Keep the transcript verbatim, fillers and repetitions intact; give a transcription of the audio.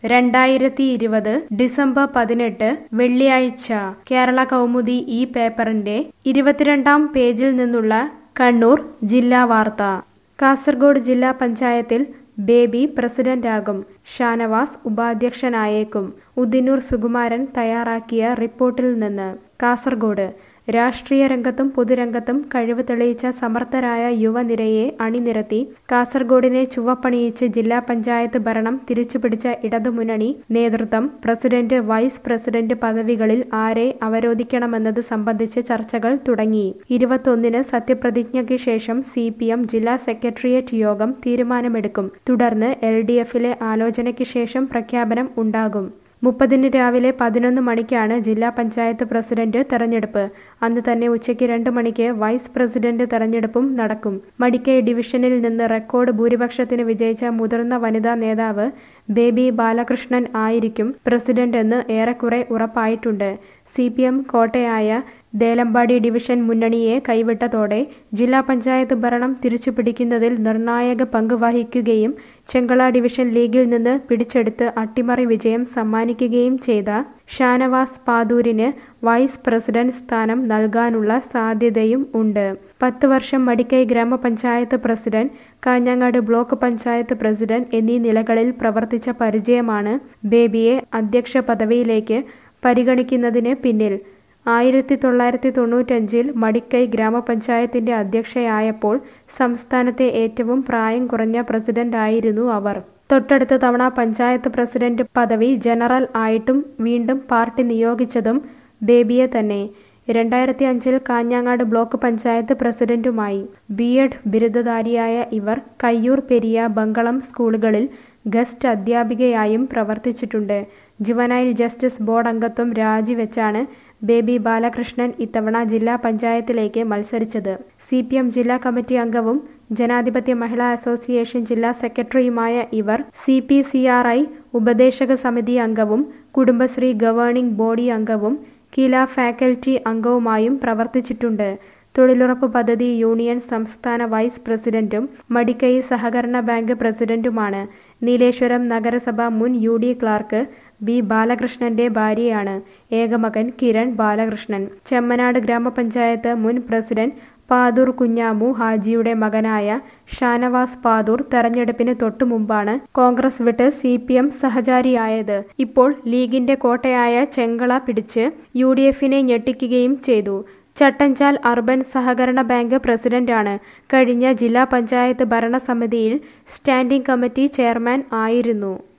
രണ്ടായിരത്തി ഇരുപത് ഡിസംബർ പതിനെട്ട് വെള്ളിയാഴ്ച കേരള കൗമുദി ഈ പേപ്പറിന്റെ ഇരുപത്തിരണ്ടാം പേജിൽ നിന്നുള്ള കണ്ണൂർ ജില്ലാ വാർത്ത. കാസർഗോഡ് ജില്ലാ പഞ്ചായത്തിൽ ബേബി പ്രസിഡന്റാകും, ഷാനവാസ് ഉപാധ്യക്ഷനായേക്കും. ഉദിനൂർ സുകുമാരൻ തയ്യാറാക്കിയ റിപ്പോർട്ടിൽ നിന്ന്. കാസർഗോഡ് രാഷ്ട്രീയ രംഗത്തും പൊതുരംഗത്തും കഴിവ് തെളിയിച്ച സമർത്ഥരായ യുവനിരയെ അണിനിരത്തി കാസർഗോഡിനെ ചുവപ്പണിയിച്ച് ജില്ലാ പഞ്ചായത്ത് ഭരണം തിരിച്ചുപിടിച്ച ഇടതുമുന്നണി നേതൃത്വം പ്രസിഡന്റ്, വൈസ് പ്രസിഡന്റ് പദവികളിൽ ആരെ അവരോധിക്കണമെന്നത് സംബന്ധിച്ച് ചർച്ചകൾ തുടങ്ങി. ഇരുപത്തൊന്നിന് സത്യപ്രതിജ്ഞയ്ക്ക് ശേഷം സി പി എം ജില്ലാ സെക്രട്ടേറിയറ്റ് യോഗം തീരുമാനമെടുക്കും. തുടർന്ന് എൽ ഡി എഫിലെ ആലോചനയ്ക്ക് ശേഷം പ്രഖ്യാപനം ഉണ്ടാകും. മുപ്പതിന് രാവിലെ പതിനൊന്ന് മണിക്കാണ് ജില്ലാ പഞ്ചായത്ത് പ്രസിഡന്റ് തെരഞ്ഞെടുപ്പ്. അന്ന് തന്നെ ഉച്ചയ്ക്ക് രണ്ട് മണിക്ക് വൈസ് പ്രസിഡന്റ് തെരഞ്ഞെടുപ്പും നടക്കും. മടിക്കൈ ഡിവിഷനിൽ നിന്ന് റെക്കോർഡ് ഭൂരിപക്ഷത്തിന് വിജയിച്ച മുതിർന്ന വനിതാ നേതാവ് ബേബി ബാലകൃഷ്ണൻ ആയിരിക്കും പ്രസിഡന്റ് എന്ന് ഏറെക്കുറെ ഉറപ്പായിട്ടുണ്ട്. സി പി എം കോട്ടയായ ദേലമ്പാടി ഡിവിഷൻ മുന്നണിയെ കൈവിട്ടതോടെ ജില്ലാ പഞ്ചായത്ത് ഭരണം തിരിച്ചുപിടിക്കുന്നതിൽ നിർണായക പങ്ക് വഹിക്കുകയും ചെങ്കള ഡിവിഷൻ ലീഗിൽ നിന്ന് പിടിച്ചെടുത്ത് അട്ടിമറി വിജയം സമ്മാനിക്കുകയും ചെയ്ത ഷാനവാസ് പാദൂരിന് വൈസ് പ്രസിഡന്റ് സ്ഥാനം നൽകാനുള്ള സാധ്യതയും ഉണ്ട്. പത്ത് വർഷം മടിക്കൈ ഗ്രാമപഞ്ചായത്ത് president, Kanhangad block panchayat president എന്നീ നിലകളിൽ പ്രവർത്തിച്ച പരിചയമാണ് ബേബിയെ അധ്യക്ഷ പദവിയിലേക്ക് പരിഗണിക്കുന്നതിന് പിന്നിൽ. ആയിരത്തി തൊള്ളായിരത്തി തൊണ്ണൂറ്റഞ്ചിൽ മടിക്കൈ ഗ്രാമപഞ്ചായത്തിന്റെ അധ്യക്ഷയായപ്പോൾ സംസ്ഥാനത്തെ ഏറ്റവും പ്രായം കുറഞ്ഞ പ്രസിഡന്റായിരുന്നു അവർ. തൊട്ടടുത്ത തവണ പഞ്ചായത്ത് പ്രസിഡന്റ് പദവി ജനറൽ ആയിട്ടും വീണ്ടും പാർട്ടി നിയോഗിച്ചതും ബേബിയെ തന്നെ. രണ്ടായിരത്തി അഞ്ചിൽ കാഞ്ഞങ്ങാട് ബ്ലോക്ക് പഞ്ചായത്ത് പ്രസിഡന്റുമായി. ബി എഡ് ബിരുദധാരിയായ ഇവർ കയ്യൂർ, പെരിയ, ബങ്കളം സ്കൂളുകളിൽ ഗസ്റ്റ് അധ്യാപികയായും പ്രവർത്തിച്ചിട്ടുണ്ട്. ജുവനൈൽ ജസ്റ്റിസ് ബോർഡ് അംഗത്വം രാജിവെച്ചാണ് ബേബി ബാലകൃഷ്ണൻ ഇത്തവണ ജില്ലാ പഞ്ചായത്തിലേക്ക് മത്സരിച്ചത്. സി പി എം ജില്ലാ കമ്മിറ്റി അംഗവും ജനാധിപത്യ മഹിളാ അസോസിയേഷൻ ജില്ലാ സെക്രട്ടറിയുമായ ഇവർ C P C R I ഉപദേശക സമിതി അംഗവും കുടുംബശ്രീ ഗവേണിംഗ് ബോഡി അംഗവും കില ഫാക്കൽറ്റി അംഗവുമായും പ്രവർത്തിച്ചിട്ടുണ്ട്. തൊഴിലുറപ്പ് പദ്ധതി യൂണിയൻ സംസ്ഥാന വൈസ് പ്രസിഡന്റും മടിക്കൈ സഹകരണ ബാങ്ക് പ്രസിഡന്റുമാണ്. നീലേശ്വരം നഗരസഭ മുൻ യു ഡി ക്ലാർക്ക് ബി ബാലകൃഷ്ണന്റെ ഭാര്യയാണ്. ഏകമകൻ കിരൺ ബാലകൃഷ്ണൻ. ചെമ്മനാട് ഗ്രാമപഞ്ചായത്ത് മുൻ പ്രസിഡന്റ് പാദൂർ കുഞ്ഞാമു ഹാജിയുടെ മകനായ ഷാനവാസ് പാദൂർ തെരഞ്ഞെടുപ്പിന് തൊട്ടുമുമ്പാണ് കോൺഗ്രസ് വിട്ട് സി പി എം സഹചാരിയായത്. ഇപ്പോൾ ലീഗിന്റെ കോട്ടയായ ചെങ്കള പിടിച്ച് യു ഡി എഫിനെ ഞെട്ടിക്കുകയും ചെയ്തു. ചട്ടഞ്ചാൽ അർബൻ സഹകരണ ബാങ്ക് പ്രസിഡന്റാണ്. കഴിഞ്ഞ ജില്ലാ പഞ്ചായത്ത് ഭരണസമിതിയിൽ സ്റ്റാൻഡിംഗ് കമ്മിറ്റി ചെയർമാൻ ആയിരുന്നു.